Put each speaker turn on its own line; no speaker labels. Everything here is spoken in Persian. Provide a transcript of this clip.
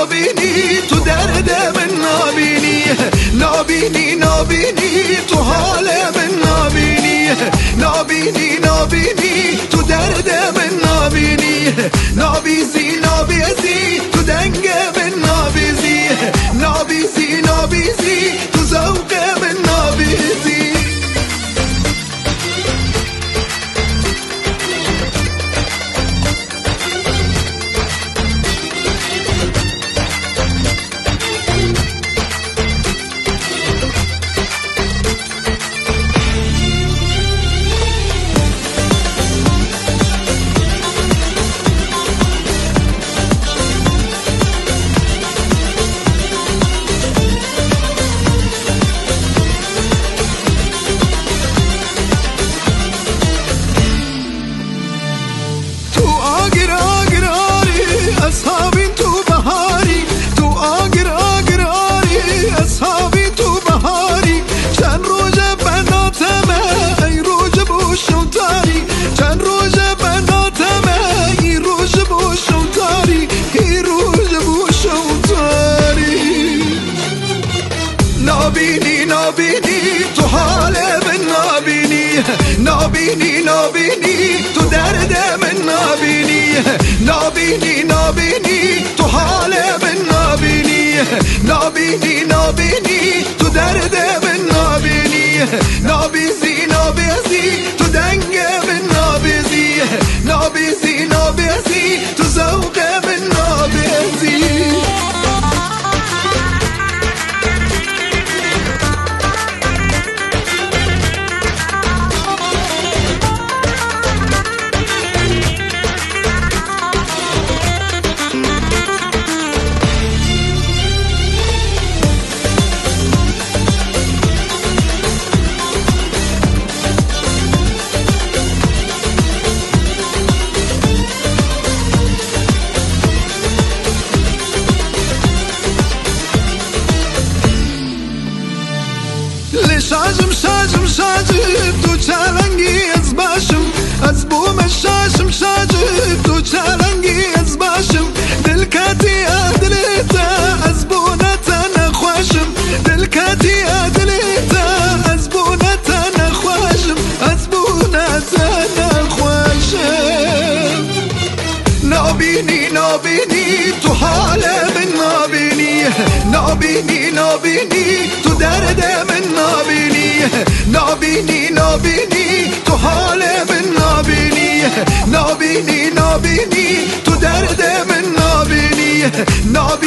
نابینی تو درد من نابینی نابینی نابینی تو حال من نابینی نابینی نابینی تو درد من نابینی نابیزی نابیزی تو دنگ من نابیزی نابیزی نابیزی تو ذوق من نابیزی اصحابی تو بهاری تو آگر آگراری اصحابی تو بهاری چند روز بناتمه ای روز بوشوتاری چند روز بناتمه ای روز بوشوتاری ای روز بوشوتاری نابینی نابینی تو حال من نابینی نابینی نابینی تو درد من نابینی نابینی نابینی تو حال من نابینی نابینی نابینی تو درد من نابینی نابیزی نابیزی تو دنگ من نابیزی نابیزی نابیزی تو ذوق من نابیزی شاجم شاجم شاجم تو چالنگی از باشم از بوم شاجم شاجم تو چالنگی از باشم دل کاتی عدلتا از بونتا نخواشم دل کاتی عدلتا از بونتا نخواشم از بونتا نخواشم نابینی نابینی تو حال من نابینی نابینی نابینی تو درد من نابینی نابینی نابینی تو حال من نابینی نابینی نابینی تو درد من نابینی نابینی